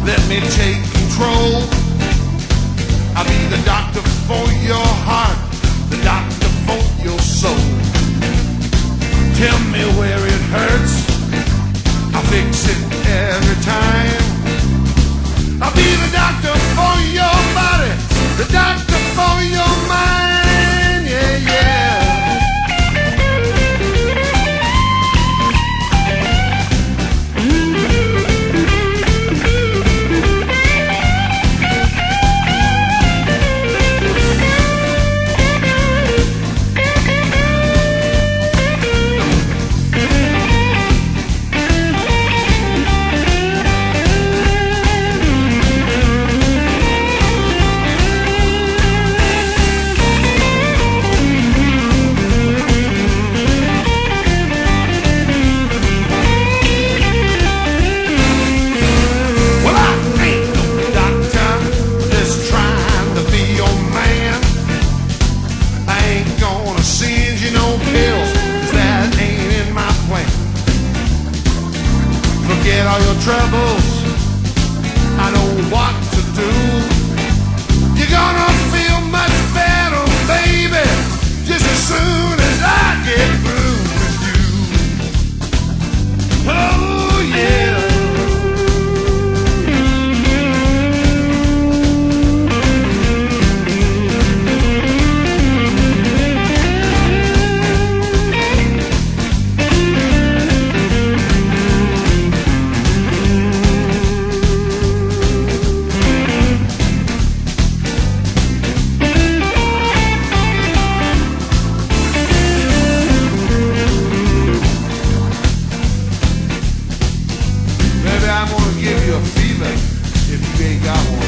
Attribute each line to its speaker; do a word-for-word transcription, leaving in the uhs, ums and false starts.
Speaker 1: Let me take control. I'll be the doctor for your heart, the doctor for your soul. Tell me where it hurts, I'll fix it every time. I'll be the doctor for your body, the doctor for your mind, yeah, yeah. Forget all your troubles, I know what to do. You're gonna feel much better, baby, just as soon as I get through with you. Oh yeah. I'm gonna give you a fever if you ain't got one.